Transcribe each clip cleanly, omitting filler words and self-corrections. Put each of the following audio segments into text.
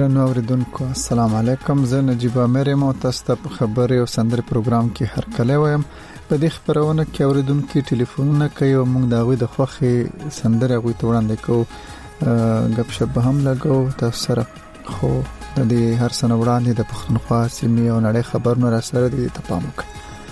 درنو اوریدونکو السلام علیکم. زه نجیب امیر یم او تاسو ته په خبري او سندري پروګرام کې هرکلی وایم. په دې خبرونه کې اوریدونکو ټلیفونونه کوي او موږ دا غوي د خوخي سندري غوي ته وړاندې کوو، غپ شپ هم لګو تاسو سره. خو د دې هر سنه وړاندې د پښتونخوا سیمې او نړۍ خبرونه را سره دي ته پام وکړئ.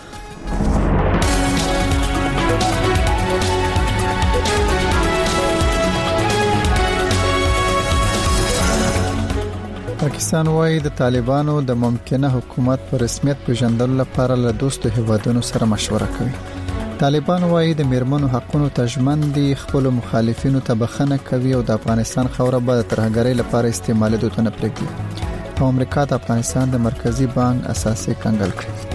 پاکستان وايي د طالبانو د ممکنه حکومت پر رسمیت پیژندلو لپاره له دوستو هیوادونو سره مشوره کوي. طالبان وايي د میرمنو حقوقو ته ژمن دي، خپل مخالفینو ته بخښنه کوي او د افغانستان خوره به د ترهګرۍ لپاره استعمالېدو ته نه پرېږدي. او امریکا د افغانستان د مرکزی بانک اساسي کنګل کړی.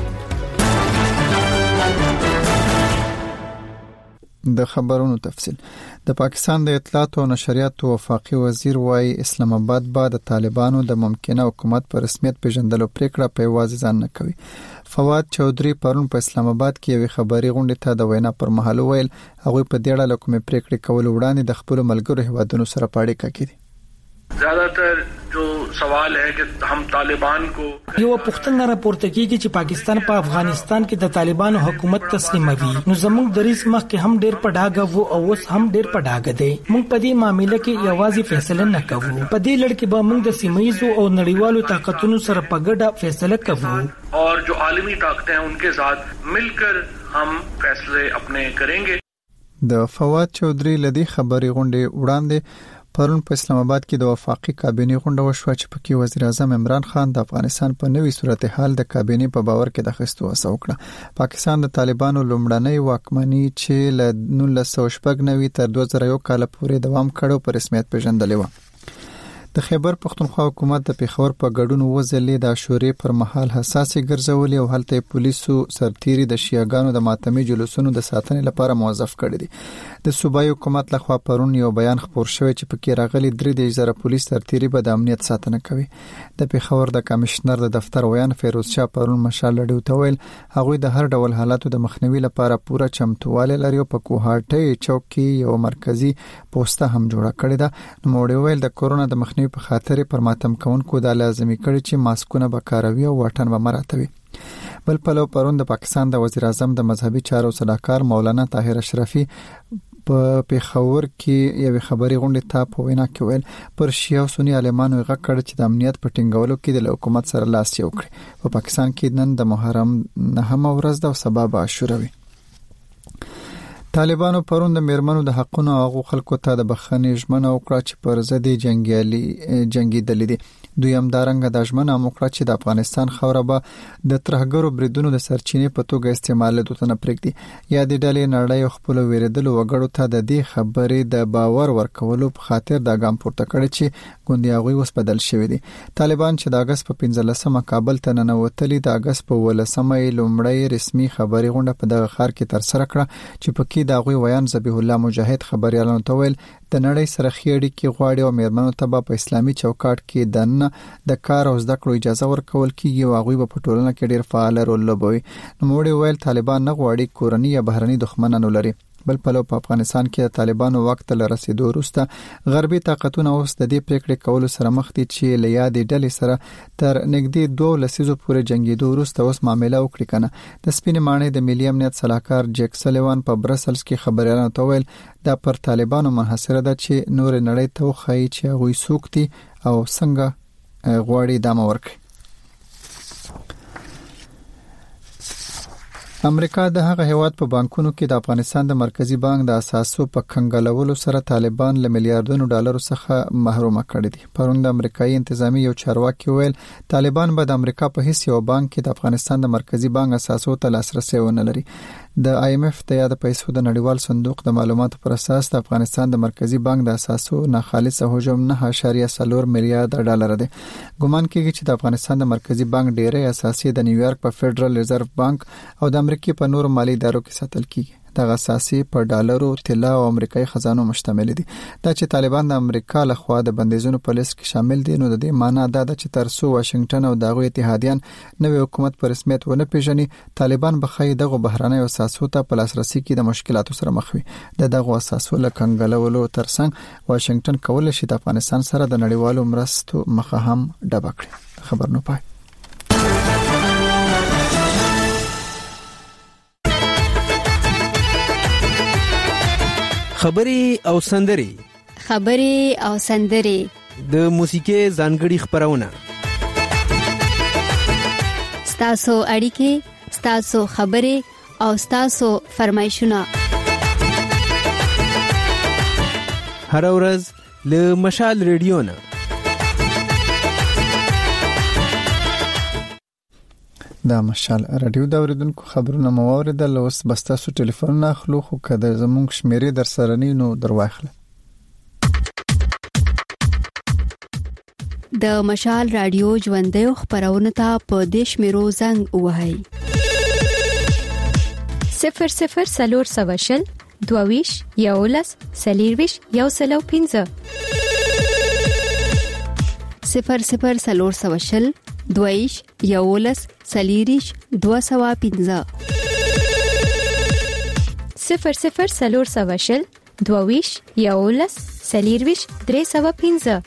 د خبرونو تفصیل. د پاکستان د اطلاعات او نشریات وفاقي وزیر وايي اسلام آباد به د طالبانو د ممکنه حکومت پر رسمیت پیژندلو پریکړه په واځ ځان نه کوي. فواد چودري پرون په اسلام آباد کې یو خبري غونډه ته د وینا پر مهال ویل هغه په دې اړه کومې پریکړې کول وړاندې د خپل ملګرو هیوادونو سره پاړې کوي. ज्यादातर जो सवाल है कि हम तालिबान को یو پښتنه راپورته کیږي چې پاکستان په افغانستان کې د طالبانو حکومت تسلیموي. نو زموږ د ریس مخ کې هم ډېر پډاګه وو او اوس هم ډېر پډاګه دی. موږ په دې معاملې کې یوازې فیصله نه کوو، په دې لړ کې به موږ د سیمایي او نړیوالو طاقتونو سره په ګډه فیصله کوو और जो عالمی طاقتیں हैं उनके साथ मिलकर हम फैसले अपने करेंगे. د فواد چودري لدی خبري غونډه وړاندې پرون په اسلام آباد کې د وفاقي کابینه غونډه وشوه چې پکې وزیر اعظم عمران خان د افغانستان په نوي صورتحال د کابینه په باور کې د خستو وسو کړه. پاکستان د طالبانو لومړنۍ واکمنۍ چې له 1999 تر 2001 کال پورې دوام کړو په رسمیت پیژندلې و. د خیبر پختونخوا حکومت د پیښور په ګډون وځلې د عاشورې پر مهال حساسې ګرځولې او هلته پولیسو سرتيري د شیعاګانو د ماتمي جلوسونو د ساتنې لپاره موظف کړي دي. د صوبایي حکومت لخوا پرون یو بیان خبر شوی چې پکې راغلي 3000 پولیس سرتيري به د امنیت ساتنه کوي. د پیښور د کمشنر د دفتر ویان فیروز شاه پرون مشال لډو ته ویل هغه د هر ډول حالاتو د مخنیوي لپاره پوره چمتواله لري او په کوهاټي چوک کې یو مرکزی پوسټه هم جوړه کړې ده. نو موږ ویل د کورونا د مخنیوي په خاطر پر ماتم کوونکو د لازمي کړي چې ماسکونه به کاروي او واټن به مراتوي. بل پلو پرون د پاکستان د وزیر اعظم د مذهبي چارو صلاحکار مولانا طاهر اشرفي په پیښور کې یو خبري غونډه ته په وینا کې ویل پر شیعه او سنی عالمانو غږ کړ چې د امنیت په ټینګولو کې د حکومت سره لاس یو کړي. په پاکستان کې نن د محرم 9 ورځ د سبب عاشورا وي. طالبانو پرون د میرمنو د حقونو او خلکو ته د بخښنې ژمنه وکړه چې پر ضد جنگي دي. دوی هم دارنګ د ژمنه وکړه چې د افغانستان خوره به د ترهګرو بریدونو د سرچینې په توګه استعمالېدو ته نه پرېږدي. یا د ډلې نړۍ خپل ویریدلو وګړو ته د دې خبرې د باور ورکولو په خاطر د ګام پورته کړی چې ګوندیاغوي اوس بدل شوی دي. طالبان چې د اگست په 15مه کابل ته ننوتلي د اگست په 18مه لومړی رسمي خبري غونډه په دغه ښار کې تر سره کړه چې پکې دا غوي ویان ذبیح الله مجاهد خبريالانو ته ویل د نړۍ سره خېړي کې غواړي او میرمنو ته په اسلامي چوکاټ کې د کار او زده کړو اجازه ورکول کیږي او هغه په ټولنه کې ډیر فعال رول لوبوي. نو موږ ویل طالبان نه غواړي کورنۍ یا بهرني دښمنان ولري. بل په افغانستان کې د طالبانو وخت له رسیدو وروسته غربي طاقتونه اوس د دې پریکړې کولو سره مخ دي چې له یادې ډلې سره تر نږدې 2 لسیزو پورې جنگیدو وروسته اوس معاملې وکړي کنه. د سپینې ماڼۍ د ملي امنیت صلاحکار جیک سلیوان په برسلز کې خبريالانو ته ویل دا پر طالبانو منحصره ده چې نور نړۍ ته وخی چې هغه سوکتي او څنګه غواړي دامه ورکړي. امریکا د هغه هیواد په بانکونو کې د افغانستان د مرکزی بانک د اساسو په کنګلولو سره طالبان له میلیارډونو ډالرو څخه محروم کړي دي. پرون د امریکایي انتظامی یو چارواکي ویل طالبان به د امریکا په هیڅ یو بانک کې د افغانستان د مرکزی بانک اساسو ته لاسرسي ونه لري. د IMF د یاد پیسو د نړیوال صندوق د معلوماتو پر اساس د افغانستان د مرکزی بانک د اساسو ناخالص حجم 9.4 میلیارډ ډالر دی. ګومان کیږي چې د افغانستان د مرکزی بانک ډیری اساسي د نیویارک په فدرال ریزرو بانک او د امریکای په نور مالی ادارو کې ساتل کیږي. دغه اساسي په ډالرو، طلا او امریکایي خزانو مشتمل دي. دا چې طالبان د امریکا له خوا د بندیزونو په لیست کې شامل دي، نو د دې معنی دا ده چې تر څو واشنگټن او دغه اتحادیان نوې حکومت په رسمیت ونه پیژني، طالبان به خې دغه بهرانه اساسو ته په لاسرسي کې د مشکلاتو سره مخ وي. دغه اساسو له کنګلولو ترڅنګ واشنگټن کولای شي د افغانستان سره د نړیوالو مرستو مخه هم ډب کړي. خبر نو پای. خبري او سندري د موسیقي ځانګړي خبرونه، ستاسو اړیکې، ستاسو خبري او ستاسو فرمایشونه هر ورځ له مشال ریډیو نه. دا مشال رادیو دا اوریدونکو خبرونه مو اوریدل. اوس بس تاسو ټلیفون نه اخلو، خو کله زموږ شمیرې در سره نه نو درواخله. د مشال رادیو ژوندۍ خبرونه ته په دیش میرو زنګ وهاي 00 22 یولس سلیرویش یو سلو 15 00 22 یولس سلیریش 215 00 22 یولس سلیرویش 315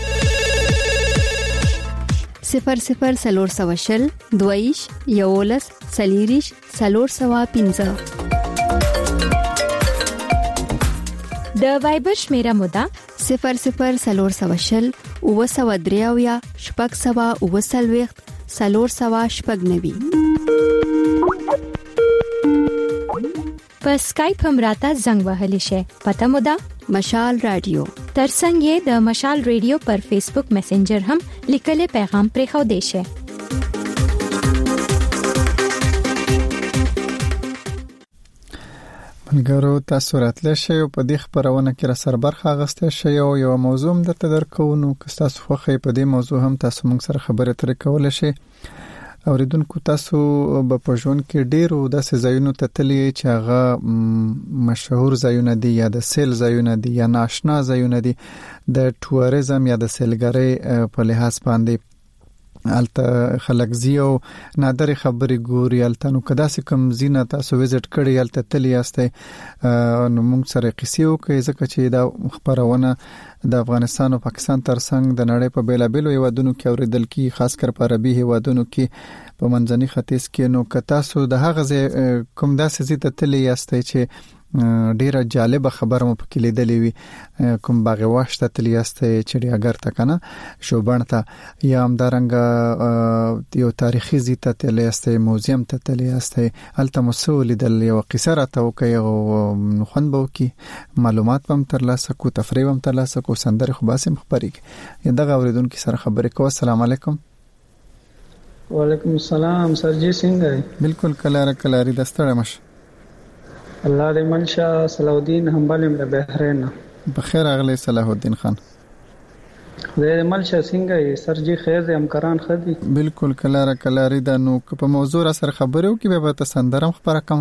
00 22 یولس سلیریش 315. د وایبر شمیره مودا 00 وسودریاویا شپږ سوا وسلويخت سلور سوا شپږ نوي. په اسکایپ هم راته زنګ وهلی شي. پته مودا مشال رادیو. ترڅنګ یې د مشال رادیو پر فیسبوک میسنجر هم لیکلي پیغام پرې خو دی شي. ملګرو تاسو راتلی شئ او په دې خبرونه کې را سره برخه اخیستی شئ او یو موضوع درته درکو. نو که تاسو خوښه په دې موضوع هم تاسو موږ سره خبرې اترې کولای شئ. اوریدونکو تاسو په ژوند کې ډیرو داسې ځایونو ته تللی چې هغه مشهور ځایونه دي یا د سیل ځایونه دي یا ناشنا ځایونه دي د ټوریزم یا د سیلګرۍ په لحاظ باندې الته خلک زیو نادر خبري ګوري الته نو کدا سې کم زینه تاسو وزټ کړی الته تلی یاسته نو موږ سره قصې وکړي ځکه چې دا خبرونه د افغانستان او پاکستان ترڅنګ د نړۍ په بیلابیلو هیوادونو کې اوریدل کی خاص کر په عربي هیوادونو کې په منځني ختیځ کې نو کتا سو د هغه کوم داسې زیته تلی یاسته چې ډیره جالب خبره مو پکې لیدلې وي کوم باغ واشته تلیاسته چړیاګر ته کنه شوبان ته یا همدارنګ یو تاریخي زیته تلیاسته موزیم ته تلیاسته الته مسول دل یو قصه راته وکي او خوند بو کی معلومات هم ترلاسه کو تفریح هم ترلاسه کو سندره خو باسم خبرې دغه اوریدونکو سره خبرې کو. السلام علیکم. وعلیکم السلام. سرجی څنګه؟ بالکل کلاری دستړه مش الله دې منشا صلاح الدین همبالم له بحرین. بخیر اغلی صلاح الدین خان. دې منشا څنګه یې سرجی خیر دې همکاران خدي؟ بالکل کلاری دا نو په موضوع سره خبرو کې به تاسو سندرم خبره کوم.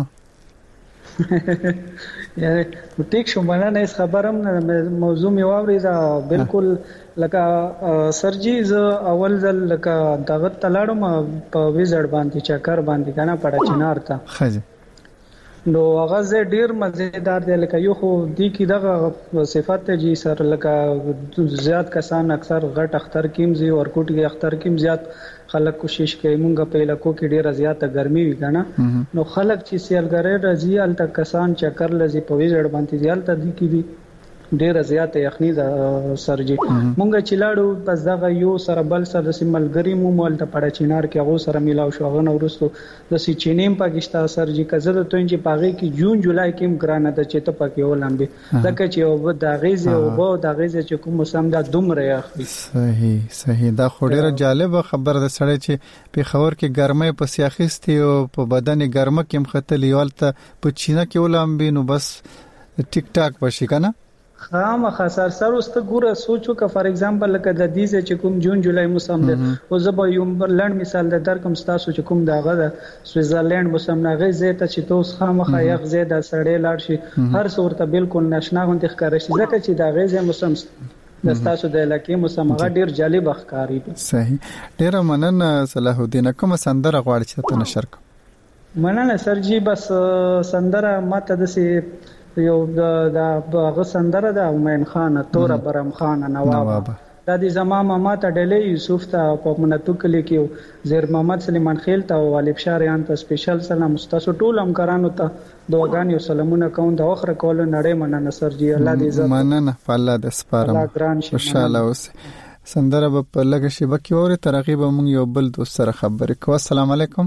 یعنی ټیک شو باندې نه خبرم موضوع می واوري دا بالکل لکه سرجی ز اول ځل لکه دغه تلاړم په ویزړ باندې چکر باندې کنه پړه چنار ته خځه نو هغه ډیر مزیدار دی لکه یو خو دی کی دغه صفات جی سر لکه زیات کسان اکثر غټ اختر کیم زی اور کوټي اختر کیم زیات خلک کوشش کوي مونږه په لکو کې ډیره زیاته ګرمي وی کنه نو خلک چې سیلګری راځي ال تک کسان چکر لذي په ویژړ باندې زیالته دی کی دی ډیره زیاته یخنی دا سرجی مونږه چلاړو بس دغه یو سره بل سره سیملګری مو مول ته پړه چینار کې هغه سره میلاو شو غن ورستو د سی چینیم پاکستان سرجی کزه د توینجی پاغي کې جون جولای کې مګرانه د چته پکې ولامبي دکه چې او د غیزه او بو د غیزه چې کوم سم دا دومره اخلي. صحیح دا خو ډیره جالب خبر ده سړی چې په خبر کې ګرمه په سیاخستي او په بدن ګرمه کې مختلي ولته په چینه کې ولامبي نو بس ټیک ټاک وشي کنه خامخا سر واست ګوره سوچو که فار ایگزامپل لکه د دې چې کوم جون جولای موسم دی او زبا یو لند مثال د درکم تاسو چې کوم داغه د سویټزرلند موسم نه غي زیته چې توس خامخا یغ زیاده سړې لاړ شي هر صورت بالکل ناشنا غونډه ښکار شي ځکه چې دا غي موسم د تاسو د علاقې موسم هغه ډیر جالب ښکاری دی. صحیح. ډیر مننه صلاح الدین. کوم سندره غواړئ چې ته نشر کړې؟ مننه سرجی. بس سندره ماته د یو د هغه سندره د امین خان تور برم خان نواب د دې زما ماما ته ډلې یوسف ته په منتو کلی کې زیر محمد سلیمان خیل ته او والب شاریان ته سپیشل سلام تاسو ټول همکارانو ته دعاګانې او سلامونه کوم د اخر کول نړۍ مننه سرجی. الله دې عزت. مننه الله دې سپارم. خوشاله اوسه. سندره په لګه شی بکی اوري ترغیب مونږ یو بل دوست سره خبرې کوو. السلام علیکم.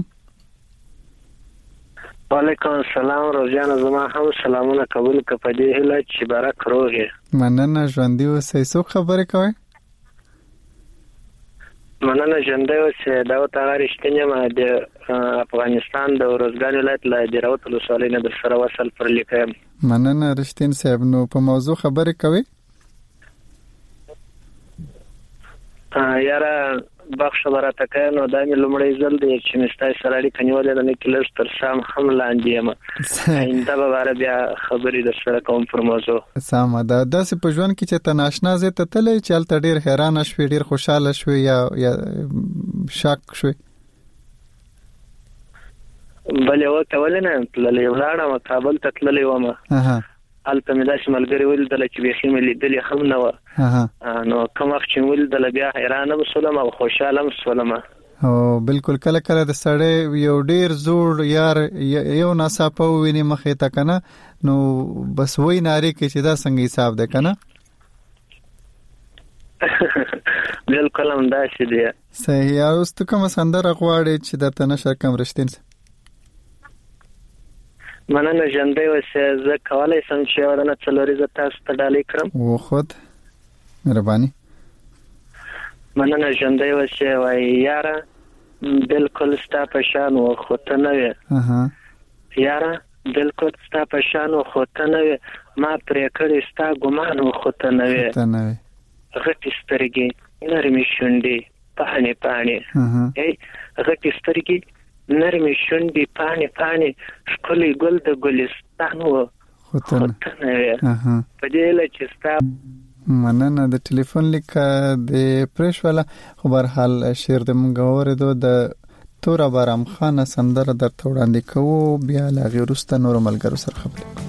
وعلیکم السلام. روزانه زما هم سلامونه قبول کپدې هله چې برک روغه. مننه ژوندۍ اوسئ. څو خبرې کوي؟ مننه ژوندۍ اوسئ. دا وته رښتینی ما د افغانستان د روزګان ولایت له دراوت ولسوالۍ نه در سره وصل پر لیکم. مننه رښتین صاحب. نو په موضوع خبرې کوي؟ یاره بخښ برته کینو دا مې لومړی ځل دی چې مستای سره اړیکه نیولې ده نه کلر تر سام هم لاندې یم. اینده به بار بیا خبرې در سره کوم پر موضوع. سم ده. داسې په ژوند کې چې ته ناشنا ځای ته تللی چې هلته ډېر حیرانه شوې ډېر خوشحاله شوې یا شاک شوې؟ بلې وکه ولې نه تللی ولاړم کابل ته تللی وم. هلته مې داسې ملګري ولیدل چې بیخي مې لیدلې هم نه وه. نو کوم وخت چې مې ولیدل بیا حیرانه هم شولم او خوشحاله هم شولم. بالکل. کله کله د سړی یو ډېر زوړ یار یو ناڅاپه وویني مخې ته که نه نو بس وایي نارې کوي چې دا څنګه حساب دی که نه؟ بالکل همداسې دی. صحیح. اوس ته کومه سندره غواړې چې درته نشر کړم رښتین صاحب؟ مننه ژوندۍ اوسئ. زه کولی شم چې یوه دانه څلوریزه تاسو ته ډالۍ کړم. وخود مهرباني. مننه ژوندۍ اوسئ. وایي یاره بالکل ستا په شان و خو ته نه وې. یاره بالکل ستا په شان و خو ته نه وې. ما پرې کړې ستا ګمان و خو ته نه وې. غټې سترګې نرمې شونډې پاڼې پاڼې. غټې سترګې نرمې شونډې پاڼې پاڼې ښکلی ګل د ګلستان و خو ته نه وې. په دې هیله چې ستا. مننه. د ټلیفون لیک د پرېښ والا خو برحال شعر د مونږ اورېدو د توره بارام خانه سندره درته وړاندې کوو بیا له هغې وروسته نورو ملګرو سره خبرې کوو.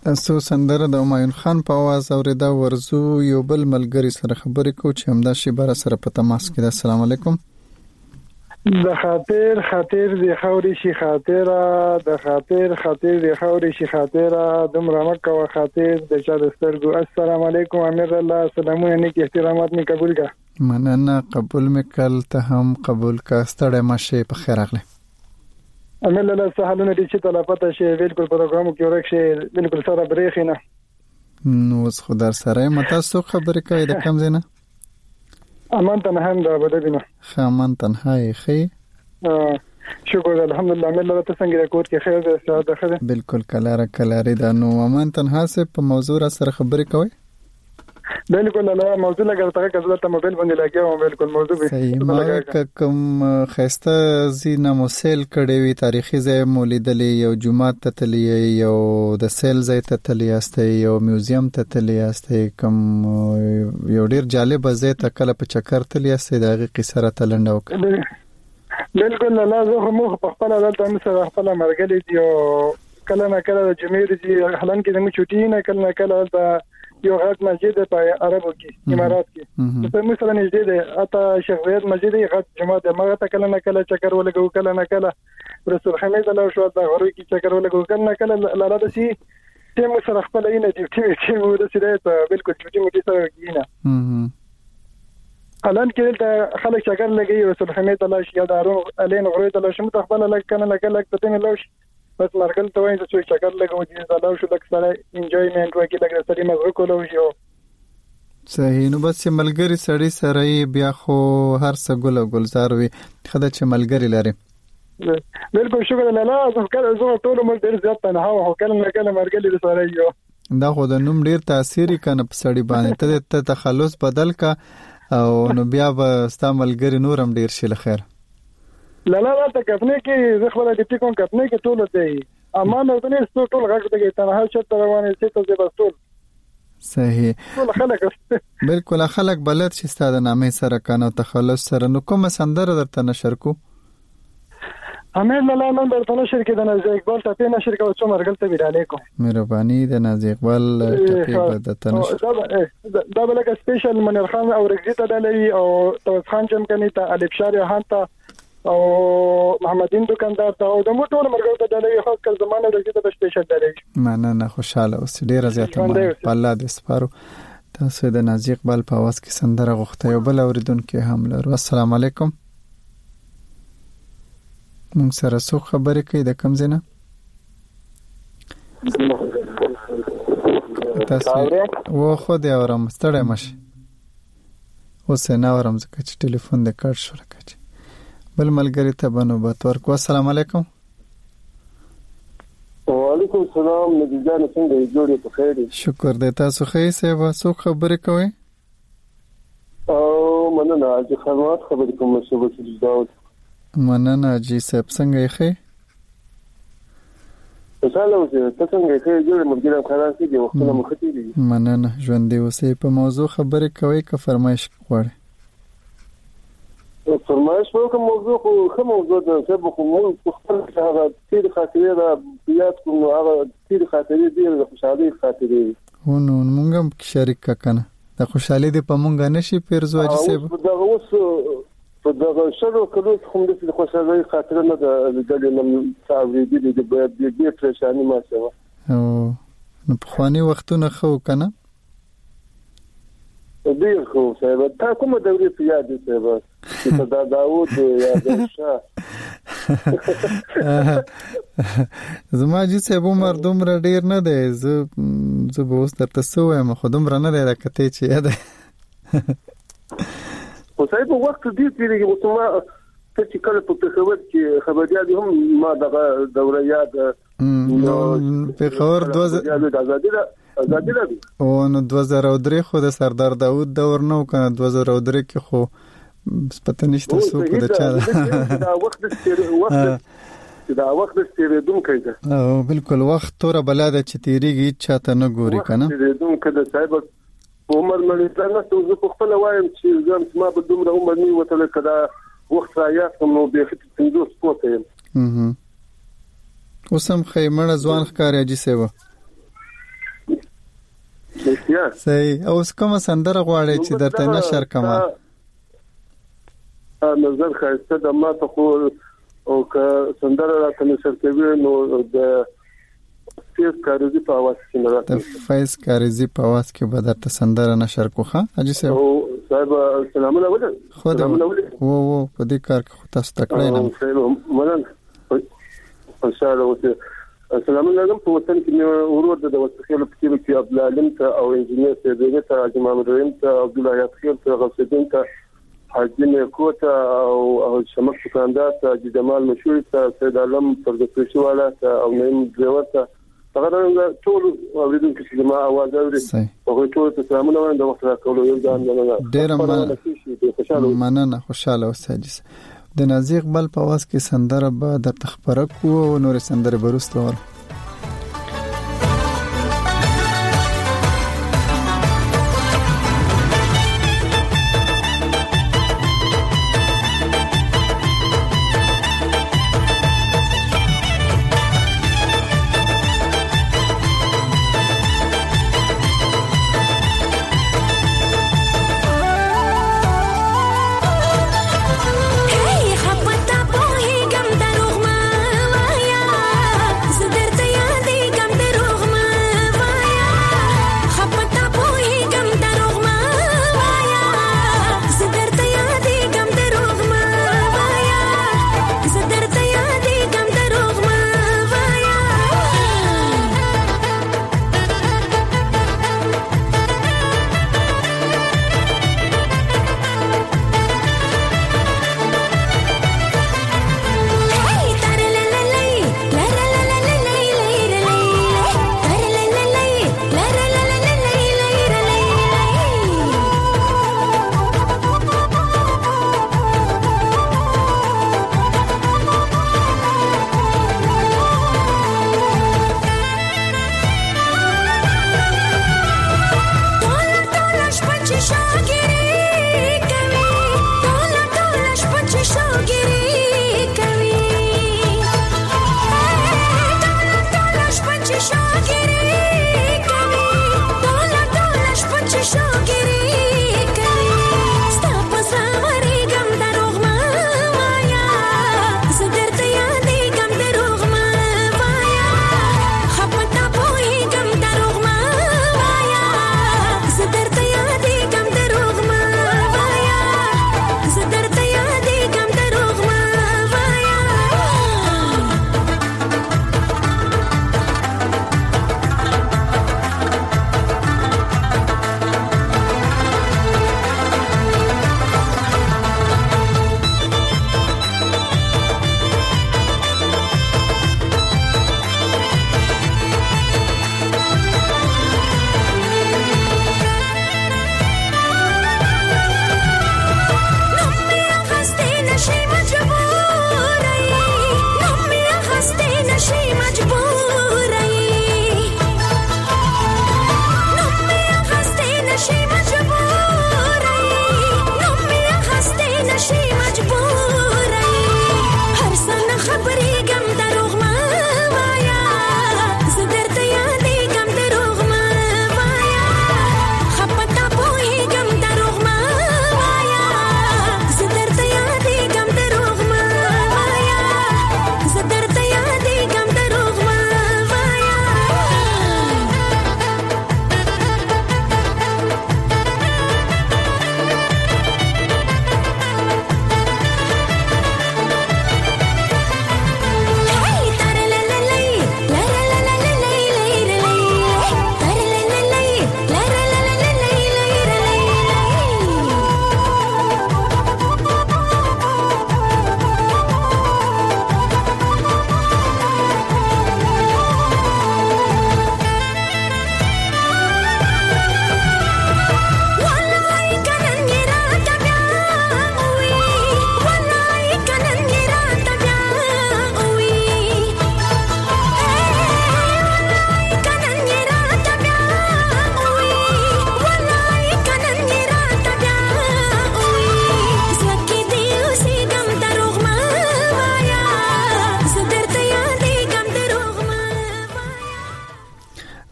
تاسو سندره د همایون خان په आवाज اوریدا ورزو یو بل ملګری سره خبرې کو چې همدا شی بار سره په تماس کې. السلام علیکم. د خاطر دی خوري شي خاطره د خاطر دی خوري شي خاطره دمره مکه او خاطر د چا د سترګو. السلام علیکم امیر الله سلامونه نیک احترامات می قبول کا. مننه قبول میکل ته هم قبول کا. ستړی مشه په خیر اغله. امیر الله سهالونه دي چې تلافته شي بالکل پروګرام کې ورکه بالکل سره بریخ نه نو اوس خدای سره متاسو خبرې کوي د کم زینه امان تنها د بدبینه خامان تنها خي شکر الحمدلله امیر الله ته څنګه کوټ کې خیر ده ساده خیر بالکل کلاره دا نو امان تنها سه په موضوع سره خبرې کوي. بالکل الله موضوع لګرته کله ته موبایل باندې لګیا بالکل موضوع به صحیح. ما کوم خسته زینا موسیل کړي وی تاریخي ځای مولیدلې یو جمعه ته تلی یو د سیل ځای ته تلی استه یو میوزیم ته تلی استه کوم یو ډیر جالب ځای ته کله په چکر تلی استه دغه قصه را تلنده وکړه. بالکل الله زه مو په خپل حالت هم سره خپل مرګلې دی کله نه کله د جمعې دی حالان کې د چټي نه کله نه کله یو غټ مسجد په عربو کې امارات کې په مثلا نږدې ده اته شیخ زید مسجد یې غټ جمعه ده مګر ته کله نه کله چکر ولګو کله نه کله رسول حمید الله شو د غروي کې چکر ولګو کله نه کله لاله د سي ته مو سره خپل نه دي چې مو د سره ته بالکل چټي مو دي سره کېنه حالان کې د خلک چکر لګي رسول حمید الله شي دارو علین غروي الله شمت خپل لک کنه نه کله ته نه لوش بس مرګل ته وایي چې چکر لګو دي زاله شو لک سره انجوایمنت وکړي لکه سړي مزه کولو شو. صحیح. نو بس ملګری سړی سره بیا خو هر څه ګل ګلزار وي خدای چې ملګری لري. بالکل شکر الله زه کله ټول مر ډیر زیات تنها او کله نه کله مرګلی سره یو دا خو د نوم ډیر تاثیر کنه په سړی باندې ته تخلص بدل کا او نو بیا به ستا ملګری نورم ډیر شي خیر. لا ته کفنه کې زه خپل د ټیکون کفنه کې ټول دی امان او نه ستو ټول غږ ته تنها شت روانه چې ته زه بس ټول صحیح. ټول خلک بالکل خلک بلد چې ستاسو نامې سره کنه تخلص سره نو کوم سندره درته نشر کو امیر الله نن درته نشر کې د نازي اقبال ته نشر کوم څو مرګل ته ویل علیکم مهرباني د نازي اقبال ته د تنشر دا بلکه سپیشل منیر خان او رګزی ته دلې او توس خان چمکني ته الف شاری هان ته او محمدین دکاندار ته او د موټور مرګو ته دلې خاص کل زمانه د دې په سپیشل دلې مننه خوشاله اوس ډیر زیاته په الله دې سپارو. تاسو د نازي اقبال په आवाज کې سندره غوښته یو بل اوریدونکو هم لرو. السلام علیکم. مونږ سره څو خبرې کوي د کم زینه تاسو و خو دې اورم ستړی مشه اوس نه اورم ځکه چې ټلیفون دې کټ شو لکه بل ملګری ته بنوبت ورکو. السلام علیکم. وعلیکم السلام نبی جان څنګه جوړې په خیر شکر دې تاسو خیر سیوا څو خبرې کوي او مننه چې خدمات خبرې کوم څه داود مننه جی صاحب څنګه یې مثلا څه څنګه یې جوړې مرګ خلاص دي وختونه مخکې دي مننه ژوند دې اوسې په موضوع خبرې کوي که فرمایش غواړي فرمایش وکم موضوع خو کوم موضوع ده چې په موږ خپل هغه تیر خاطرې دا یاد کوم هغه تیر خاطرې دي د خوشحالي خاطرې نو موږ شریک کنه د خوشحالي د پمونګ نشي پیرزواجي سیب دا اوس په دغه شرو کلو کوم د خوشحالي خاطرې نه د دلې تعویض دي د دې پریشانی ما سره نو په خواني وختونه خو کنه ډیر خو صاحب تا کومه دورې په یاد دي صاحب چې دا داوود یا شاه زما چې صاحب عمر دومره ډیر نه دی زه به اوس درته سوم خو دومره نه دی دا کته چې یاد او صاحب وخت دې پیریږي او ما چې کله په خبر کې خبريات هم ما دغه دوره یاد نو په خبر 2000 او نو 2003 خو د سردار داوود دور نو کنه 2003 کې خو پته نشته څو کو د چا دا وخت دا وخت ستیریدون کوي او بالکل وخت تور بلاده چې تیریږي چاته نه ګوري کنه ستیریدون کده صاحب عمر مې څنګه ته زه خپل وایم چې زم ما به دومره عمر نه وته کدا وخت رايات نو به خت څنګه سپورت یم اوسم خیمه ځوان ښکاري چې سیوا یا صحیح. اوس کوم سندره غواړي چې درته نشر کما؟ نظر خاصه د ما ته خو او که سندره راته نشر کوي نو د فیض کاریزی په आवाज کې نه راځي. د فیض کاریزی په आवाज کې به درته سندره نشر کوخه اجي صاحب. او صاحب سلام علیکم. خو وو په دې کار کې تاسو تکړه نه منن خوشاله اوسه. السلام علیکم. په وطن کې ورور د وسخیل په کې عبد العلیم ته او انجنیر سیدی ته حاجی محمد رحیم ته عبد الله یاسخیل ته غوث الدین ته حاجی نیکوته او شمک دکاندار ته جمال مشهور ته سید عالم پردپیشي والا ته او نیم ډرایور ته هغه ټول اوریدونکو چې ما आवाज اوري او ټول ته سلامونه وایم. د وخت راکولو یو ځان نه ډېر مننه. خوشاله اوسئ. د نازي اقبال په आवाज کې سندره به د تخبره کو او نور سندره برستول. Hey, خبطه په هیګم دروغ ما وایا زه در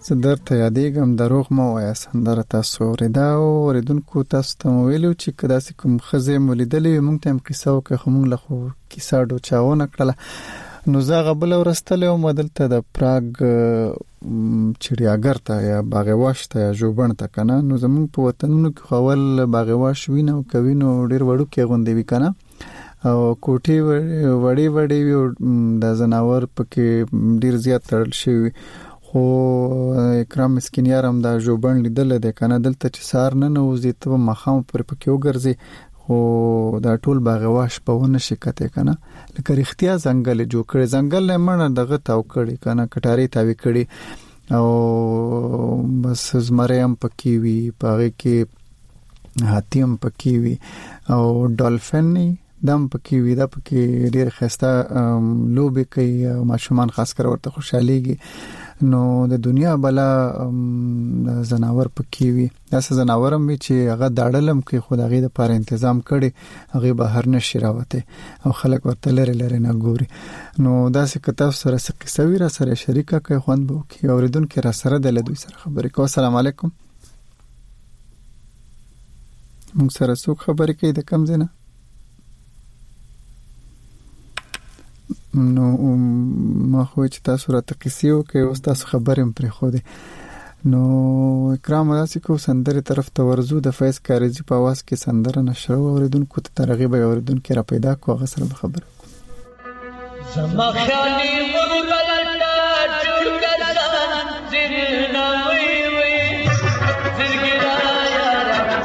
زدر ته یادېږم دروغ مو وایه سندره تاسو ورېدا او اوریدونکو تاسو ته ویلو چې کدا سې کوم خزه مولیدلې موږ ته هم قصه وکړه خو موږ له خو کیسه ډو چاونه کړله نو زه غبل ورستل او مدل ته د پراګ چړیاګر ته یا باغواش ته یا جوبن ته کنه نو زموږ په وطنونو کې خول باغواش وینو کوینو ډیر وړو کې غوندې وی کنه او کوټي وړي د زناور پکې ډیر زیات تړل شي خو اکرام مسکینیار هم دا جوبن لیدل د کنه دلته چې سار نه نوځي ته مخام پر پکې وګرځي خو دا ټول باغواش په ونه شکته کنه لکه رښتیا ځنګل جوړ کړي ځنګل نه مړ دغه تاو کړي کنه کټاری تاوي کړي او بس زمریم پکې وی پاره کې هاتیم پکې وی او ډالفین دم پکې وی دا پکې ډیر خسته لوبي کوي ماشومان خاص کر ورته خوشاليږي نو د دنیا بلا زناور پکې وی داسې زناورم وی چې هغه داړلم کې خدای د پاره تنظیم کړي هغه بهر نشي راوته او خلک ورته لره نه ګوري نو داسې کتاب سره قصه وی را سره شریکه کوي خوند بو کې اوریدونکو را سره د لدوی سره خبرې کوي السلام علیکم موږ سره څوک خبرې کوي د کم زنه نو ما خو چې تاسو را تقسیو کې اوس تاسو خبرم پر خو دې نو اکرام راسي کو سندره طرف ته ورزو د فیض کاریزی په आवाज کې سندره نشو اوریدونکو ته ترغیب اوریدونکو را پیدا کو هغه سره خبر زما خیالي مغلطه جوړ کړه زرنا وی وی زرګرا یار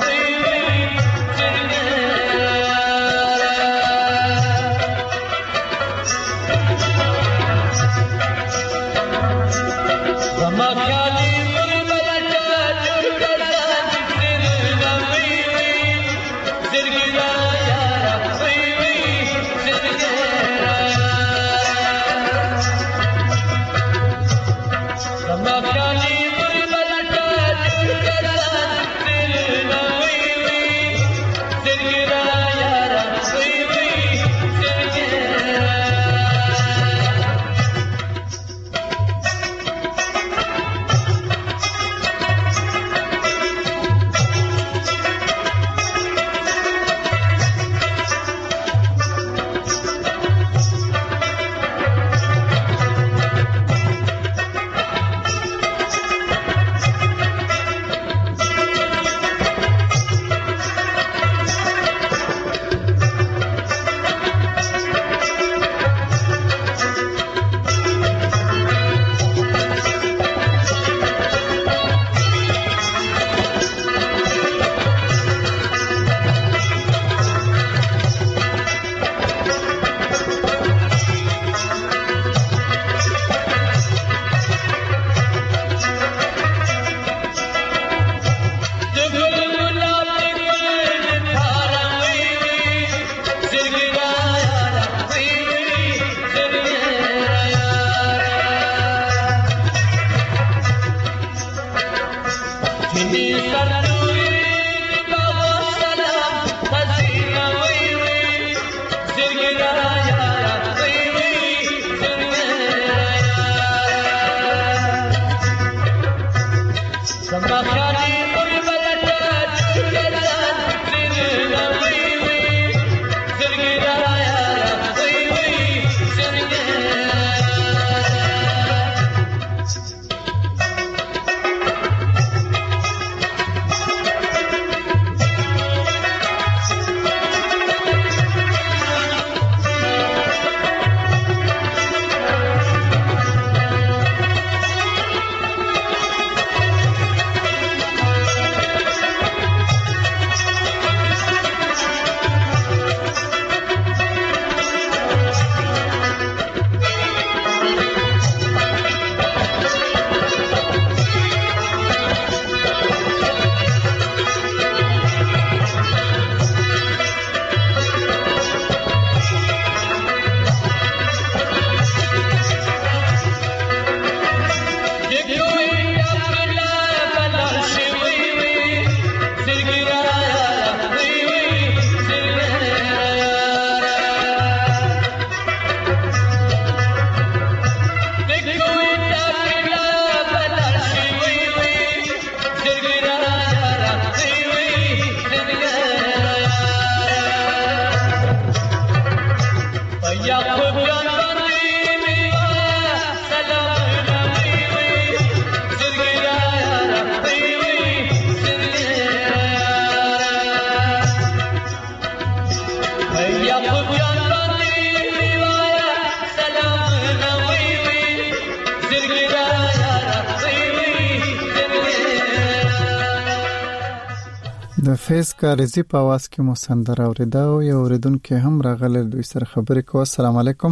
د فیس کارزی په आवाज کې مو سندره اوریدا او یو اوریدونکو هم راغله دوی سره خبرې کوي. السلام علیکم.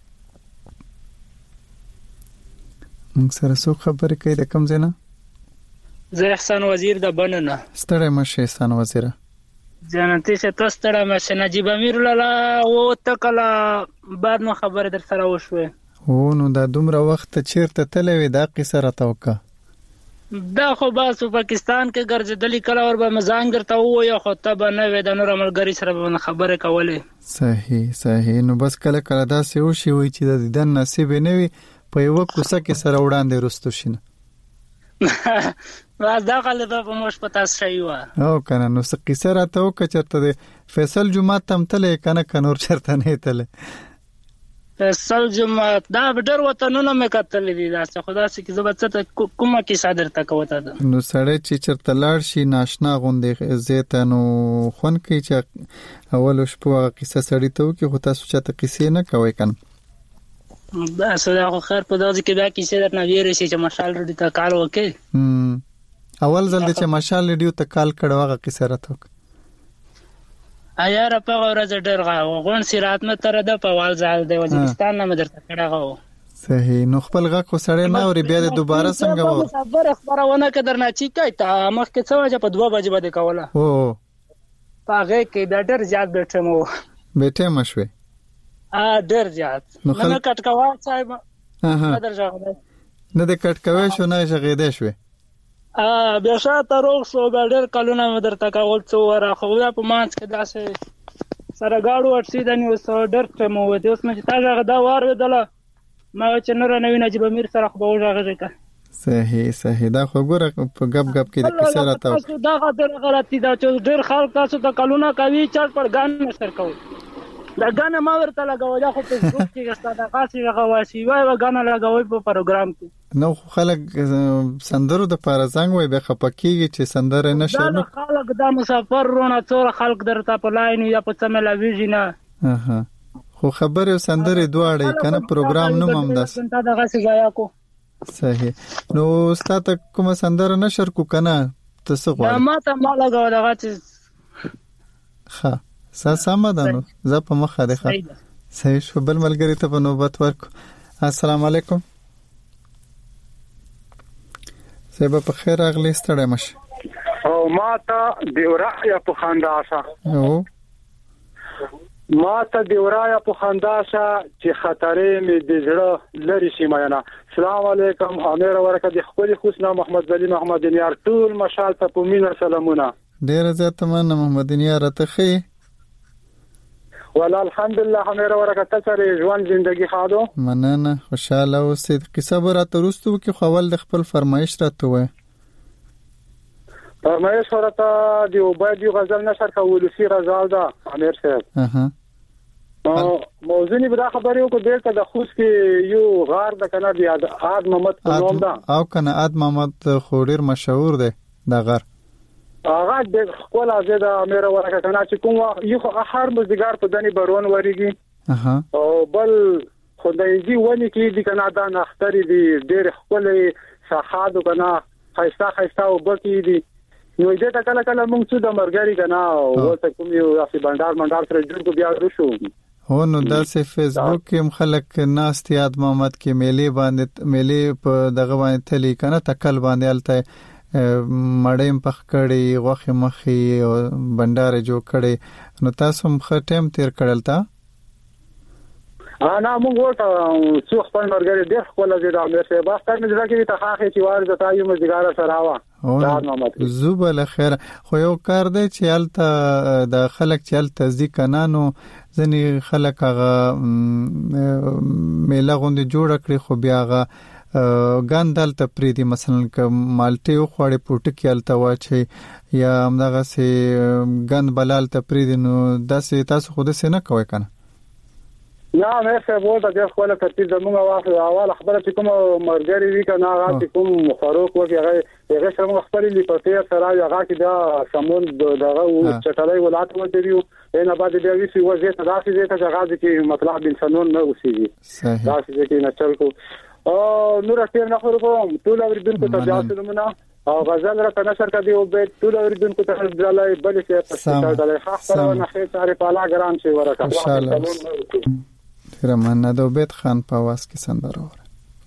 موږ سره څو خبرې کوي د کوم ځای نه؟ زه احسان وزیر د بننه. ستړی مشه احسان وزیر. جنتی شه تاسو ستړی مشه نجیب امیر لاله او تکلا بعد نو خبره در سره وشوه. او نو دا دومره وخت چیرته تلوي دا قصه راته وکړه. دا خو باسو پاکستان کې ګرځېدلی کله ور به مزان درته وایو خو ته به نه وې د نور عملګری سره به خبره کولې. صحیح نو بس کله دا سی وشي وي چې د دن نصیب نه وي په یو کوڅه کې سره وړاندې رستو شینه. واز دا غلط په موږ پتا شي وا. او کنه نو څه قصه راته وکړه چرته د فیصل جمعه تم تلې کنه کنور چرته نه تلې. فیصل جمعه دا ډېر وطنونه مې کتلې دي دا څه خدا سي کې زبر څه کومه کې صادر تا کوته ده. نو سړی چې چرته لاړ شي ناشنا غوندې زیته نو خون کې چې اول شپه قصه سړی ته وکي خو تاسو چاته قصې نه کوي کنه. دا سره خو خیر په دغه کې دا کیسه درنه ویری شي چې مشال رډی ته کال وکي. اول ځل چې مشال رډیو ته کال کړه هغه کیسه راته. ایاره په ورځ ډېر غون سیرات نه تر ده په وال ځال دی وزیرستان نه مدرته کړه غو. صحیح نو خپل غا کو سړی نه اوري بیا د دوباره څنګه و. خبرونه کدرنه چی کوي ته مخ کې څه وجه په 2 بجې باندې کوله. او پاغه کې د ډېر زیات بیٹه مو مشوي. ډېر زیات نه کټکوا صاحب قدر ځغله نه د کټکوي شو نه ژغېده شوې. بیا شاته روغ شو بیا ډېر کلونه مدرته کول څو ورا خو په مانس کې داسې سره گاډو ورسیدنی اوس ډېر مو وته اوس مې تاسو دا وار ودله ما چې نور نه ویني چې بمیر سره خو به وژغه کا. صحیح دا خو ګوره په غب کې د کیسه راته دا غلطی دا چې ډېر خلک تاسو ته کلونه کوي چټ پر ګان نشر کوي. دا غانه ما ورته لګاو دا خو فیسبوک کې ستاسو خاصي لګاواسي وای غانه لګاوي په پروګرام کې. نو خلک سندرو د پاره زنګ وای به خپکیږي چې سندره نشه نو خلک دا مسافر رونه څور خلک درته په لاین یا په سملا ویژنه. خو خبره سندره دواړه کنه پروګرام نوم هم داس. دا دغه څه ځای کو. صحیح نو ستاسو کوم سندره نشر کو کنه تاسو غواړئ. ما ته ما لګاو دغه څه. ښه سم ده نو زه په مخه ده. صحیح شو بل ملګری ته په نوبت ورکو. السلام علیکم. سبا په خیر اغلی ستړی مشه. او ما ته دیورایا په خنداسه. او ما ته دیورایا په خنداسه چې خطرې می د زړه لری شي مینه. السلام علیکم امیر ورکه د خپل خوشنا محمد ولی محمد نیار ټول مشال ته په مینه سلامونه. ډیر زیات مننه محمد نیار ته خې. ولا الحمدلله امیر ورکه تاسو ژوند ژوندۍ خادو. مننه خوشاله اوسئ. قصه برات وروسته کې خپل د خپل فرمایش راته وای. فرمایش ورته دی او باید یو غزل نشر کول سی غزل دا امیر صاحب. موضوع به دا خبرې وکړو دلته د خوست کې یو غار د کنه دی عاد محمد نوم دا او کنه عاد محمد خوریر مشهور دی دا غار. هغه د خپل ازاده امیر ورکه کنه چې کوم یو هر مزګار په دني برون وریږي. او بل خدایږي ونی کې دي کنه دا نختري دي ډېر خپل ساحادو کنه خيستا او بکی دي. نو دې ته کله موږ څه د مرګري کنه او ته کوم یو اسی بندر سره جوړ کو بیا وشو. هو نو داسې فیسبوک کې خلک ناست یاد محمد کې میلې په دغه باندې تلی کنه تکل باندې الته مړیم پخ کړي غوخه مخي او بندر جوړ کړي. نو تاسو هم ختم تیر کړل تا؟ انا موږ ورته څو خپل مرګري ډېر خپل زیاده امیر صاحب واستر مې ځکه چې تاخه چې وارد تایو مزګار سره وا. زوبل خیر خو یو کار دی چې الته د خلک چې الته ځکانانو ځنی خلک هغه میله غوندې جوړ کړي خو بیا هغه ګاندل ته پریدي مثلا ک مالټي او خوړې پټکی الته واچي یا همدغه سي ګند بلال ته پریدي نو داسې تاسو خود سي نه کوي کنه. نه مې څه وو د خپل ترتیب زموږ واخله اول خبره چې کوم مرګري وی کنه هغه چې کوم فاروق وږي هغه سره خپل لیپټي سره هغه کې دا سمون دغه چټلای ولات و دیو نه بعد بیا وی سی وځي ته داسې دې ته هغه کې مطلب انسانون نه اوسېږي داسې کې نه چل کو او نور اخیر نه خبرو ټول اوریدونکو ته ځاو سلامونه. او غزل را نشر کړي او به ټول اوریدونکو ته ځلای بل څه په ځای خاصه نه خیر سره په لا ګرام شي ورکه ان شاء الله رحمان د عبید خان په आवाज کې سندره وره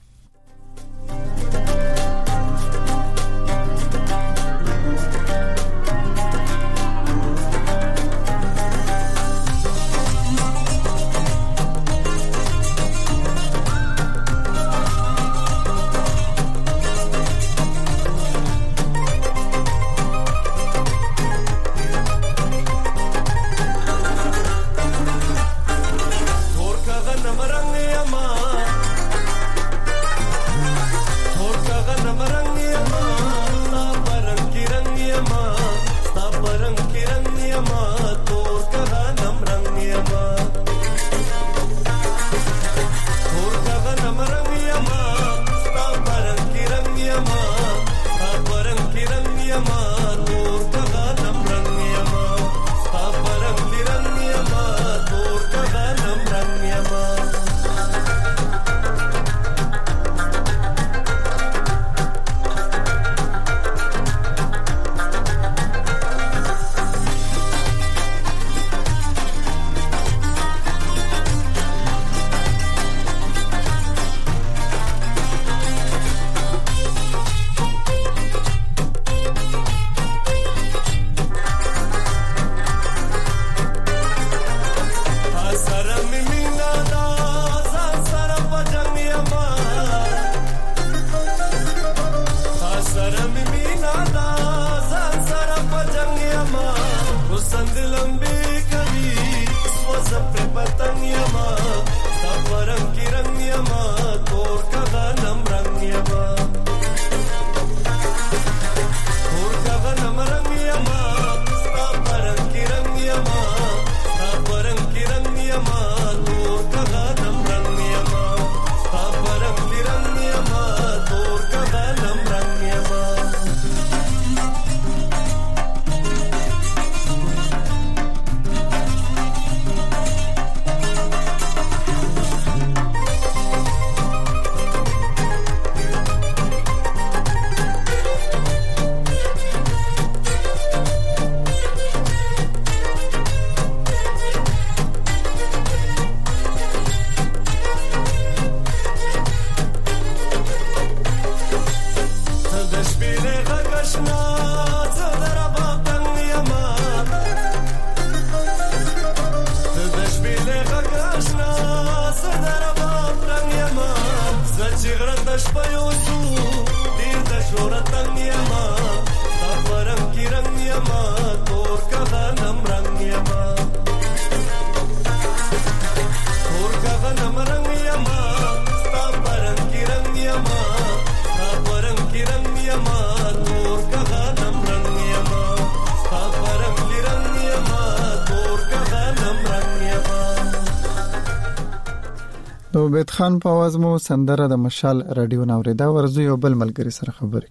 عبید خان په आवाज مو سندره د مشال رادیو نوریدا ورزو یو بل ملګری سره خبرې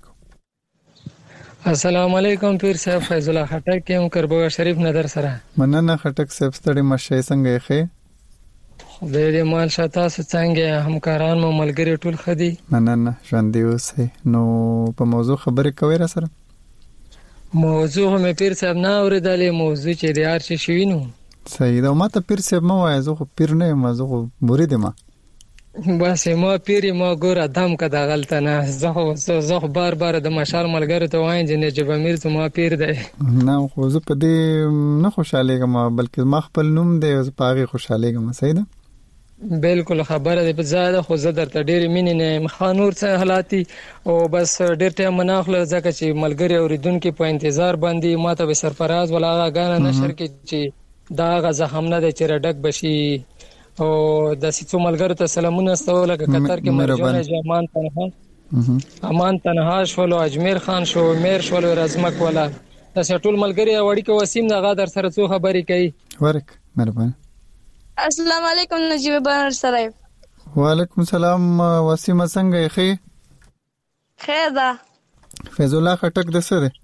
کوم. السلام علیکم پیر صاحب فیض الله خټک یم کربوغا شریف نظر سره. مننه خټک صاحب ستړي مشه څنګه یې خدای دې مال شاته څنګه همکاران مو ملګری ټول خدي. مننه ژوند دی اوسه. نو په موضوع خبرې کوي را سره. موضوع مې پیر صاحب نه اوریدلې موضوع چې د هر څه شوی نو. صحیح دا ما ته پیر صاحب مو وایي زه پیر نه یم زه مرید یم. بس ما پیری ما ګور ادم کده غلطه نه زه بار بار د مشال ملګری ته وایم چې نجیب امیر ته ما پیر دی نه خو زه په دې نه خوشالېږم بلکې ما خپل نوم دی په هغه خوشالېږم. صحیح ده بالکل خبره ده په زیاده خو زه درته ډېر مینې نه مخانور څه حالاتي او بس ډېر ټایم مناخله ځکه چې ملګری اوریدونکو په انتظار باندې ماته به سرفراز ولا غاغانه نشر کې چې دا غزه هم نه د چرډک بشي او د سیڅو ملګرو ته سلامونه ستول که قطر کې مرجان جامان تنها امان تنها شولو اجمیر خان شو میر شولو رزمک ولا د ټول ملګری وړي کې وسیم دغه در سره څو خبرې کوي ورک مهربان. السلام علیکم نجیب بنر سره. وعلیکم السلام وسیم څنګه یې خې خیر ده. فیض الله خټک د څه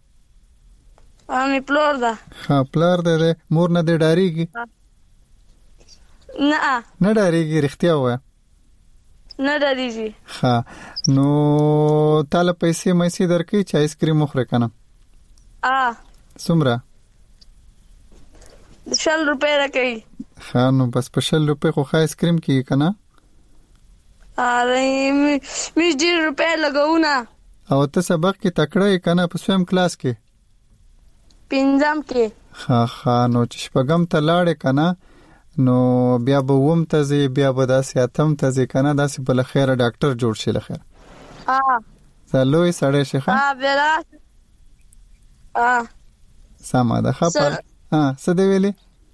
ده امي پلور ده. ها پلور ده مور نه د ډاریږي نه ډاریږي رښتیا وایه نه ډاریږي. ها نو تعالی پیسې مېسي درکې چې آیسکریم مخره کنه څومره 100 روپے راکې ها نو بس په 100 روپے خو آیسکریم کې کنه می 10 روپے لګاونا او ته سبق کې تکړه کنه په سویم کلاس کې پنځم کې ها نو چې شپږم ته لاړې کنه نو بیا به ووم ته زی بیا به داسې اتم ته زی کنه داسې بل خیره ډاکټر جوړ شي لخر زلوې سړې شي ها بلا سما ده خبر څه دی ویلي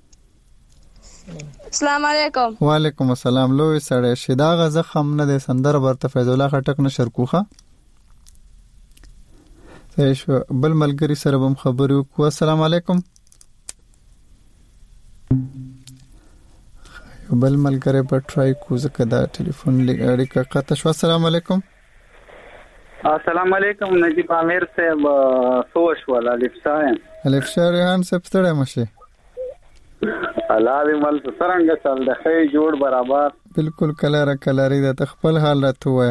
السلام علیکم وعلیکم السلام لوی سړې شي دا غزه خم نه ده سندر برته فیض الله خټک نه شرکوخه شو بل ملګری سره هم خبرو کو السلام علیکم بل ملګری په ټرای کو زکه دا ټلیفون لګړی کا قطه شو السلام علیکم السلام علیکم نجیب عامر صاحب سوش والا الف شاهان صاحب ستړی مشه الله دې مل څنګه چل د خې جوړ برابر بالکل کلاری د تخپل حالت وای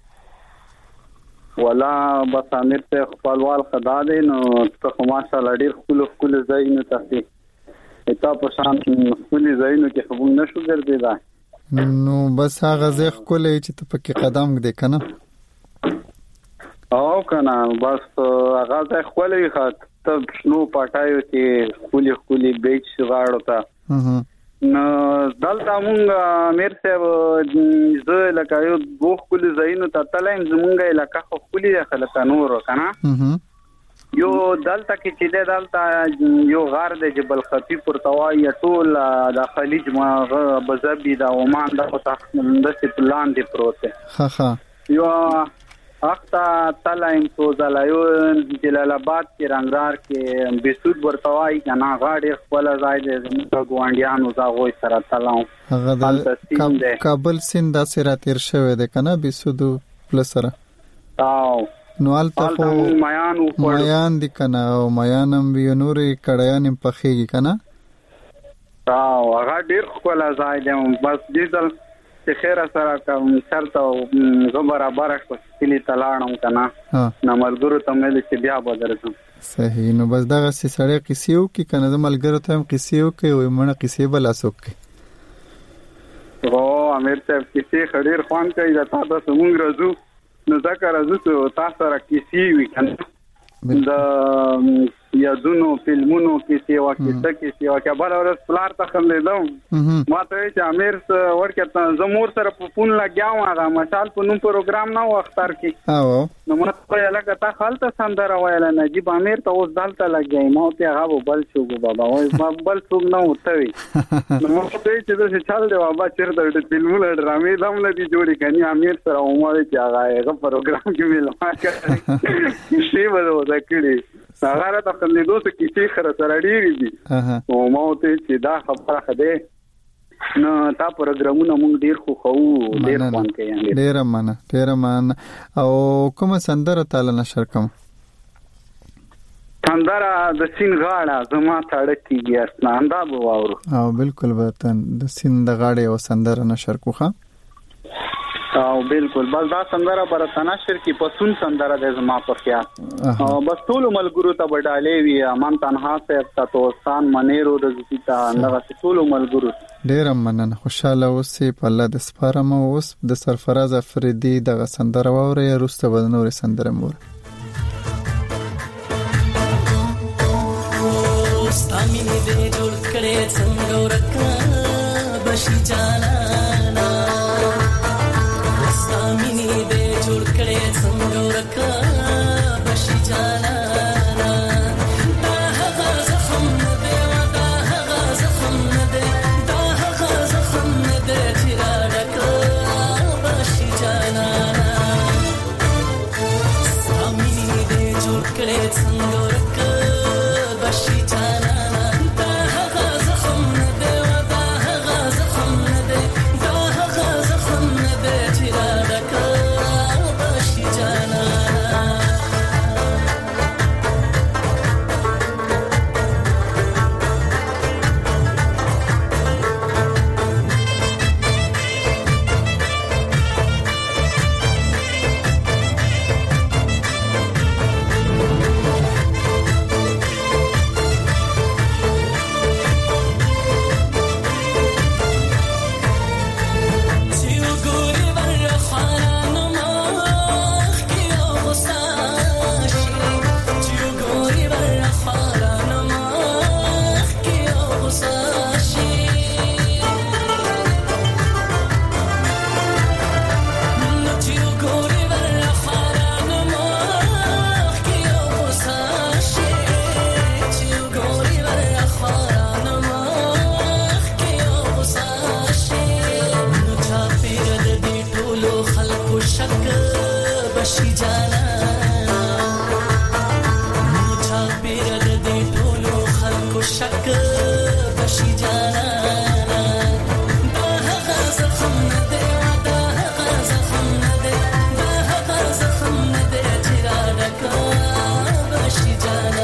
ولا بس امیر ته خپلوال خدا دې نو ته ماشاءالله ډیر خپل زاینو تاسو ته په شان خپل زاینو کې خبر نشو ګرځیدا نو بس هغه زه خپل چې ته پکې قدم دې کنه او کنه بس هغه زه خپل خاط ته نو پټایو چې خپل بیچ غاړو ته نو دلته مونږ امیر صاحب زه لکه یو دوه خپل زاینو ته تلایم زمونږه علاقہ خپل خلک نور کنه یو دلته کې چې دلته یو غار د جبل خفیف پرتوای ټول د خلیج ما بزبی د عمان د تخمندسي پلان دی پروت ها یو اخته تلایم سوزلایو جلال آباد کې رنگرار کې بسود ورتوای کنه غاډي خپل ځای د ګوانډیانو زاغوي سره تلاو هغه د کابل سیند د سره تیر شوی د کنه بسود پلس سره او نو الته میان دي کنه او میانم وی نورې کډیان په خېږي کنه او هغه ډیر خپل ځای دی بس دیدل چې خیر سره کوم شرط او برابر کلی تلاړم کنه نو ملګرو ته مې چې بیا بدرته صحیح نو بس دغه سړی قصیو کې کنه ملګرو ته هم قصیو کې وي مونږ قصې بلا سوک او امیر صاحب کیسې خډیر خوان کوي دا تاسو موږ راځو نو ذکر راځو تاسو سره کیسې وي کنه د یادونو فلمونو کیسې واکې کیسې واکې بل ورځ پلار ته خم لیدم ما ته چې امیر ورکه زمور سره په فون لګیاو هغه مشال په نوم پروګرام نه وختار کې نو ما ته لکه تا خالته سندره وایله نجیب امیر ته اوس دالته لګی ما ته هغه بل شو بابا وای بل څوک نه وتوي نو ما ته چې دا چل دی بابا چیرته د فلمونو ډرامې دم لدی جوړی کني امیر سره عمر چې هغه پروګرام کې ویل ما کړی شی وځو دا کړی هغه ته کوم دي دوه کیسې خره سره ډېری دي او ما ته چې دا خبره خده نو تا پروګرامونه موږ ډېر خو ډېر خوان کوي ډېر مننه او کوم سندره تعالی نشر کوم سندره د سین غاړه زما تاړه کیږي اسناندا بواورو او بالکل وطن د سین د غاړه او سندره نشر کوخه او بالکل بس دا سندره برته نشر کی پسون سندره د زما په خیال او بس ټول ملګرو ته وډالې وی امان تنها صاحب تاسو سان منیرو د زیتا نغه ټول ملګرو ډیر مننه خوشاله اوسې په الله د سپارم اوس د سرفراز افریدي د سندره ووري روسته ودنور سندره مور ستامینه دې جوړ کړې څنګه ورکا بشي جانا ستامینه دې جوړ کړې څنګه ورکا بشي جانا دا هغه زخم دې ودا هغه زخم دې دا هغه زخم دې چې راډکا بشي جانا ستامینه دې جوړ کړې څنګه ورکا بشي جانا خلکو شک بشي جانا چا پیر د دې ټولو خلکو شک بشي جانا دا هغه زخم نه دی دا هغه زخم نه دی دا هغه زخم نه دی چې را ډکا بشي جانا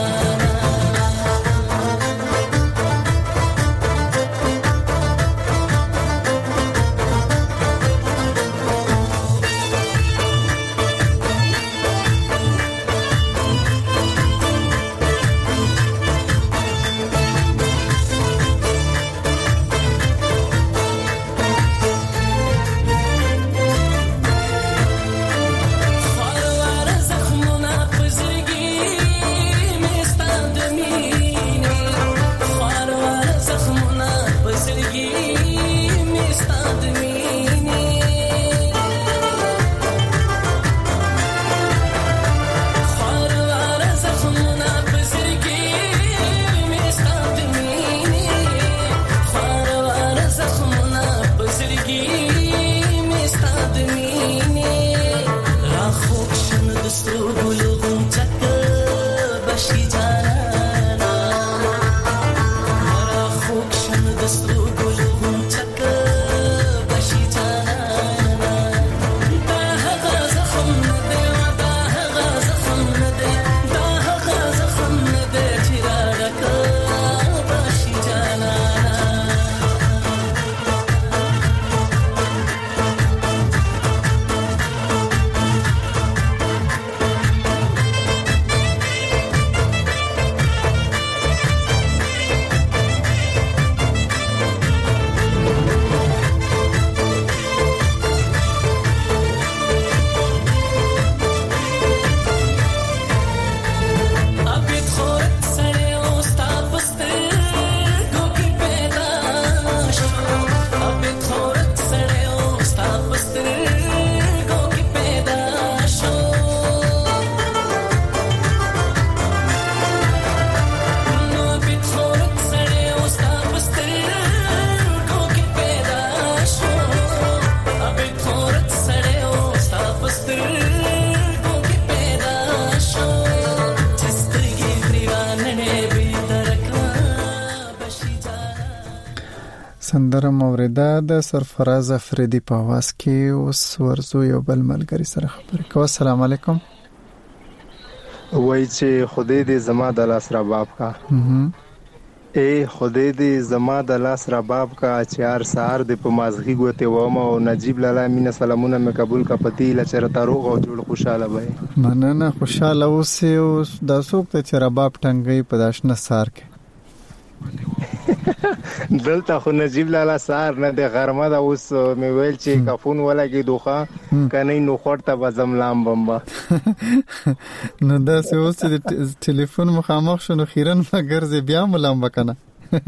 سندره موریده د سرفراز افریدی په आवाज کې اوس ورزو یو بل ملګری سره خبرې کوو. السلام علیکم. وای چې خدای دې زما د لاس را باب کا اے خدای دې زما د لاس را باب کا چې هر سحر دې په مازغي ګوته ومه او نجیب لاله مینه سلامونه مې قبول کا پتی لچرته روغ او جوړ خوشاله وای. مننه خوشاله اوسې د څوک ته چې رباب ټنګي په داشنه سار کې دلته خو نجیب لاله سار نه د غرمه د اوس مې ویل چې کفون ولګي دوخه کني نو خورته بزم لام بمبا نو دا څه اوس د ټلیفون مخامخ شنو خیرن مگر زه بیا ملام وکنه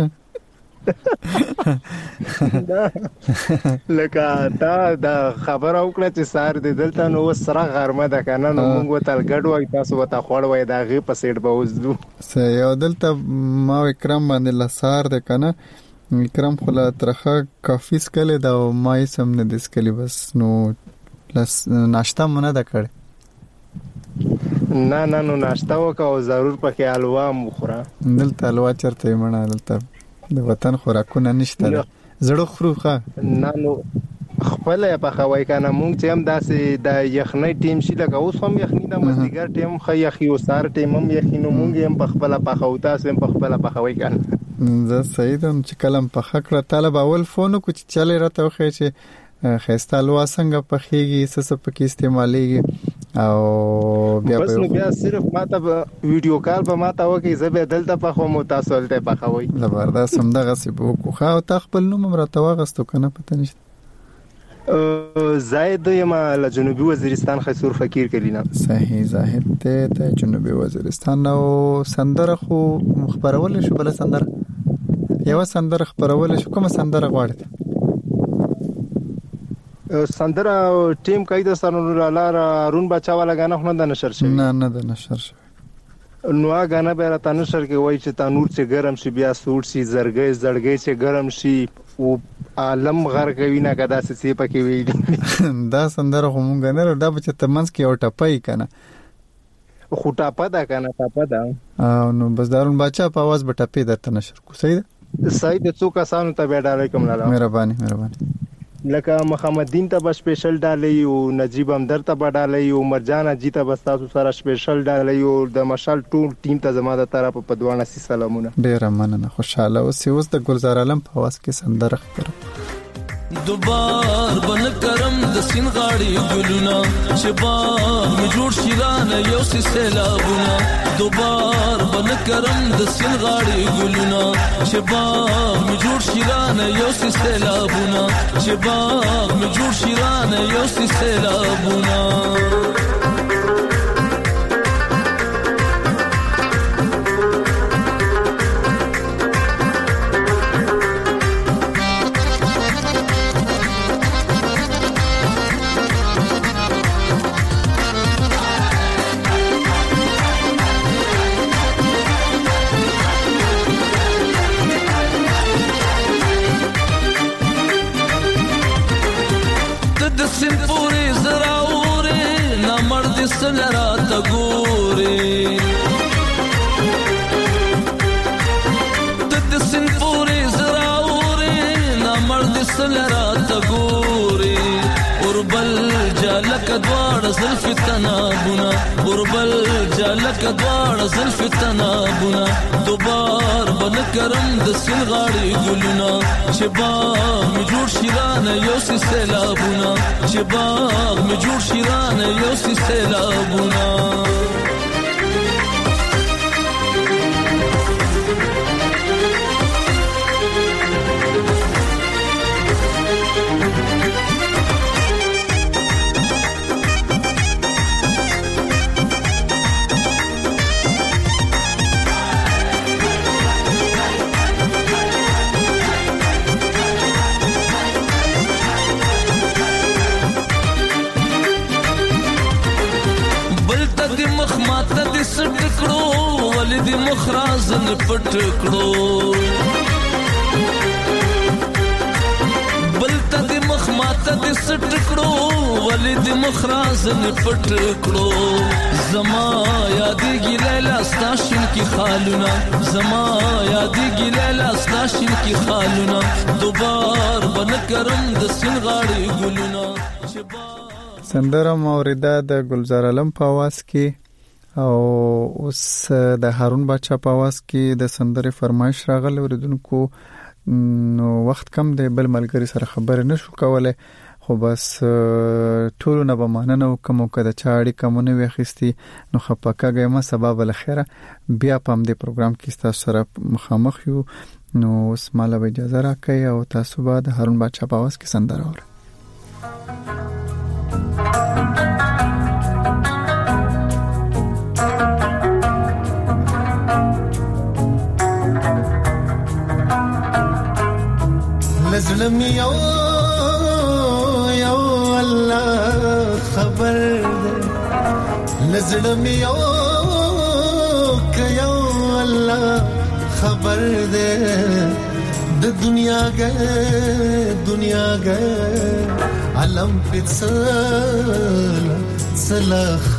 لکه دا خبر او کړه چې سار د دلته نو سره غرمه د کنه نو موږ ته ګډ وای تاسو وته خوړ وای دا غي په سیټ به وځو سه یو دلته ما اکرام باندې لسار د کنه اکرام خلا ترخه کافي سکله دا ما یې سم نه د سکلی بس نو ناشته مونږ نه کړ نه نو ناشته وکاو ضرور پکې الوا مخوره دلته الوا چرته مونږ دلته د وطن خوراکونه نشته زړه خروخه نه نو خپل په خوای کنه مونږ چې هم داسې د یخنۍ ټیم شي لکه اوس هم یخنۍ د مزګر ټیم خو یخي او سار ټیم هم یخنۍ نو مونږ هم په خپل په خوتا سم په خپل په خوای کنه زه سیدم چې کلم په خکړه طالب اول فون کو چې چلے راته خو چې خيستا لوا څنګه په خيږي سس په کې استعماليږي او بیا صرف ماته ویډیو کال په ماته وکي زبې دلته په خو متصل ته په خوي زبردست هم دغه سی بو خو ته خپل نوم راته واغستو کنه پته نشته زاید یم له جنوبي وزیرستان خسور فقیر کلینا صحیح زاهد ته جنوبي وزیرستان او سندره خو خبرول شو بل سندره یو سندره خبرول شو کوم سندره غواړي سندره ټیم قاعده سره لاره رون بچا والا غانا خو نه نشر شوی نه د نشر شوی نو غانا به را تنشر کې وای چې تنور چې ګرم شي بیا سوټ شي زړګي چې ګرم شي او عالم غر کوي نه کدا څه پکې ویلي دا سندره هم غنره دا بچ تمنس کې او ټپای کنه خو ټاپه دا کنه ټاپه دا نو بس دارون بچا په आवाज به ټپې درته نشر کو صحیح د څو کسانو ته به ډالۍ کوم لاله مهرباني لکه محمد دین ته به سپیشل ډالۍ او نجیب همدر ته به ډالۍ او مرجان اجي ته به تاسو سره سپیشل ډالۍ او د مشال ټول ټیم ته زما د طرفه په دوانه سي سلامونه ډیر مننه خوشاله اوس د ګلزار عالم په आवाज کې سندره خبره دوبار بن کرم د سین غاړي ګلونا شباب می جوړ شیران یو سي سیلابونه دوبار بن کرم د سین غاړي ګلونا شباب می جوړ شیران یو سي سیلابونه شباب می جوړ شیران یو سي سیلابونه سلرا تګوري د سن پورې زراوري نامرد سلرا تګوري اوربل جالک دوار زلف تنابونه اوربل جالک دوار زلف تنابونه دوبار بن کرم د سن غاړي ګلونه شباب می جوړ شیران یو سي سیلابونه شباب می جوړ شیران یو سي سیلابونه ولدي مخراز پټ کړو بلته د مخماته د سټ کړو ولدي مخراز پټ کړو زما یادېږي لیلا ستاشین کی خالونه زما یادېږي لیلا ستاشین کی خالونه دوبار بن کرم د سن غاړي ګلونه سندره موریدا د گلزار عالم په आवाज کې او اوس د هارون بچا په आवाज کې د سندره فرمایش راغله اوریدونکو نو وخت کم دی بل ملګری سره خبرې نشو کولای خو بس ټول نه به ماننه وکم او کده چاړي کومونه وخېستي نو خپکاګه ما سبب له خیره بیا پم دې پروګرام کې تاسو سره مخامخ یو نو اوس مالا اجازه راکړئ او تاسو به د هارون بچا په आवाज کې سندره اورئ لزلم یو الله خبر ده لزلم یو که یو الله خبر ده د دنیا گه علم پڅل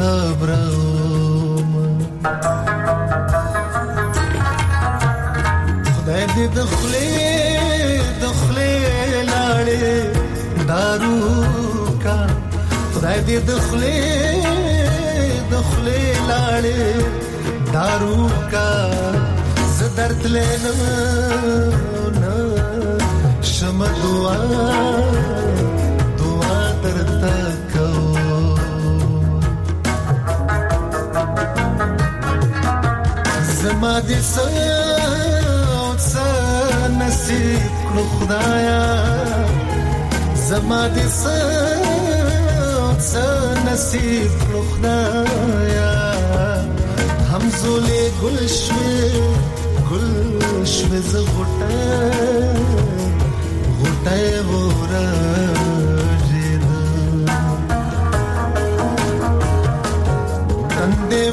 خبرو خدای دې دخلي لاړې دارو کا خدای دې دخلي لاړې دارو کا زدرت لینا شم دعا درتا کو زما دې نصیب کړو خدایا زما دې نصیب کړو خدایا همزولې ګل شوي ز غټه ورا تندې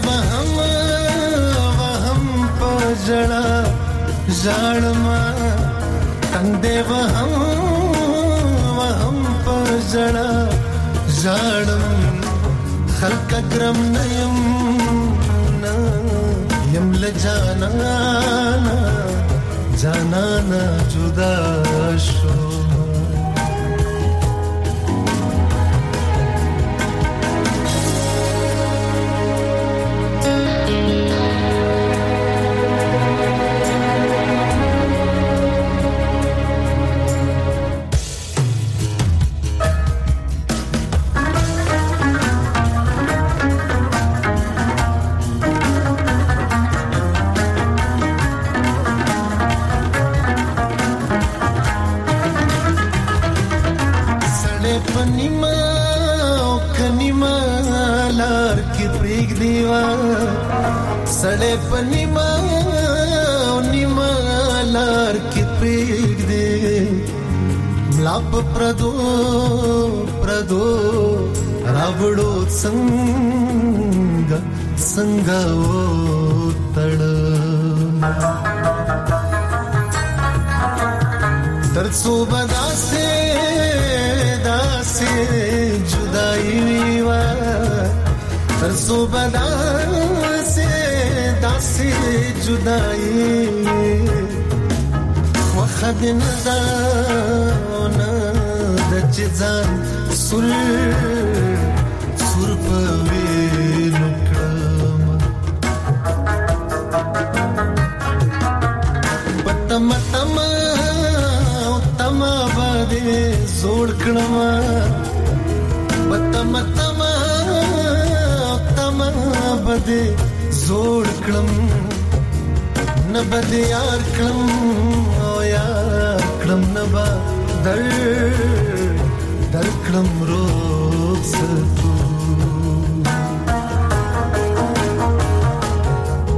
وهم پجړا ژړما تندې وهم جړا ژړم خلق ګرم نیم یم لجانا جانانا جدا شو सड़े पनिमा निमा लार के प्रेग दे लाप प्रदो प्रदो रावड़ो संगा संगा ओ तड़ तरसो बदा से दासे जुदाई वा तरसो बदा दासी जुदाई वखद नदाना दजजान सुर सुर पवे नकम पतम तमा तमा बदे जोड़ कणमा पतम तमा तमा बदे जोड़ कलम न बदे यार कलम ओ यार कलम न बा दर दर कलम रोक सतू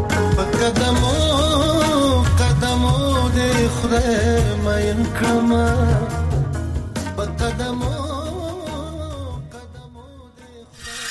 कदमों कदमों दे खुदा मैं कलमा